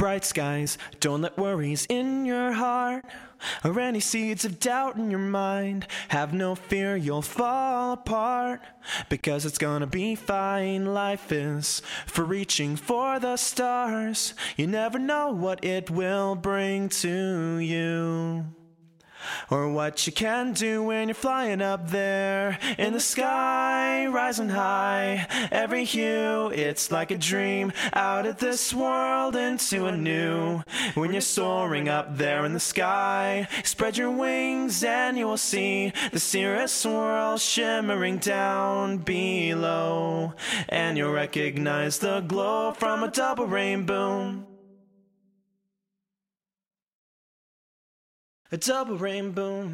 bright skies. Don't let worries in your heart or any seeds of doubt in your mind. Have no fear, you'll fall apart, because it's gonna be fine. Life is for reaching for the stars. You never know what it will bring to you, or what you can do when you're flying up there in the sky, rising high. Every hue, it's like a dream, out of this world into a new. When you're soaring up there in the sky, spread your wings and you will see the cirrus swirl shimmering down below, and you'll recognize the glow from a double rainbow. A double rainbow.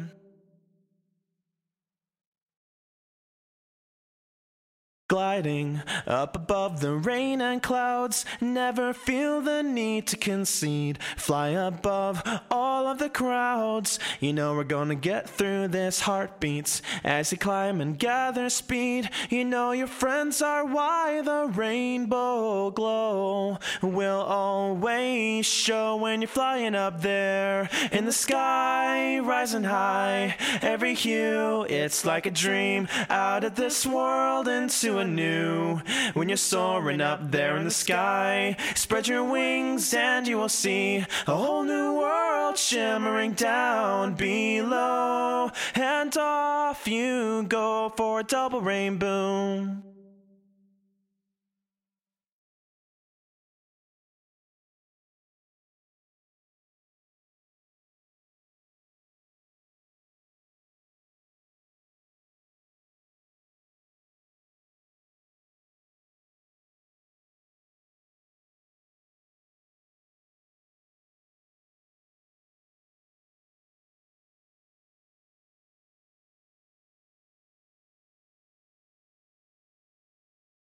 Gliding up above the rain and clouds, never feel the need to concede. Fly above all of the crowds. You know we're gonna get through this. Heartbeats as you climb and gather speed. You know your friends are why the rainbow glow will always show when you're flying up there in the sky, rising high. Every hue, it's like a dream, out of this world into a new. When you're soaring up there in the sky, spread your wings and you will see a whole new world shimmering down below, and off you go for a double rainbow.